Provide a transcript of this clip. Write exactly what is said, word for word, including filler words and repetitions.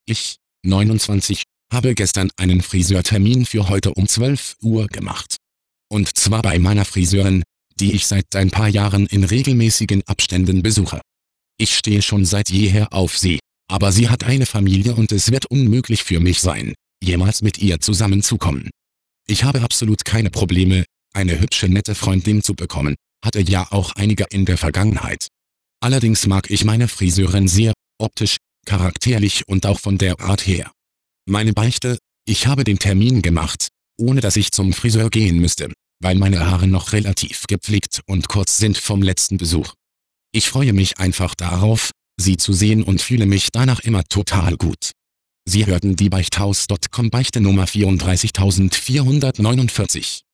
Ich, neunundzwanzig, habe gestern einen Friseurtermin für heute um zwölf Uhr gemacht. Und zwar bei meiner Friseurin, die ich seit ein paar Jahren in regelmäßigen Abständen besuche. Ich stehe schon seit jeher auf sie, aber sie hat eine Familie und es wird unmöglich für mich sein, jemals mit ihr zusammenzukommen. Ich habe absolut keine Probleme, eine hübsche nette Freundin zu bekommen, hatte ja auch einige in der Vergangenheit. Allerdings mag ich meine Friseurin sehr, optisch, charakterlich und auch von der Art her. Meine Beichte: Ich habe den Termin gemacht, ohne dass ich zum Friseur gehen müsste, weil meine Haare noch relativ gepflegt und kurz sind vom letzten Besuch. Ich freue mich einfach darauf, sie zu sehen und fühle mich danach immer total gut. Sie hörten die Beichthaus Punkt com Beichte Nummer vierunddreißigtausendvierhundertneunundvierzig.